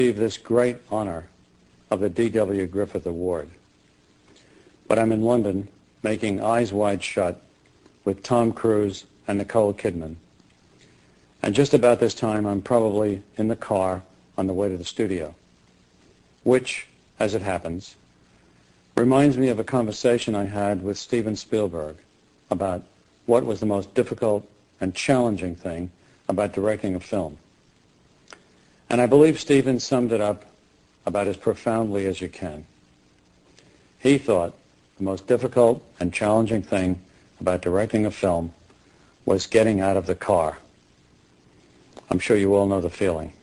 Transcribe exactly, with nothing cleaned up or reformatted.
receive this great honor of the D W Griffith Award. But I'm in London making Eyes Wide Shut with Tom Cruise and Nicole Kidman. And just about this time, I'm probably in the car on the way to the studio, which, as it happens, reminds me of a conversation I had with Steven Spielberg about what was the most difficult and challenging thing about directing a film. And I believe Steven summed it up about as profoundly as you can. He thought the most difficult and challenging thing about directing a film was getting out of the car. I'm sure you all know the feeling.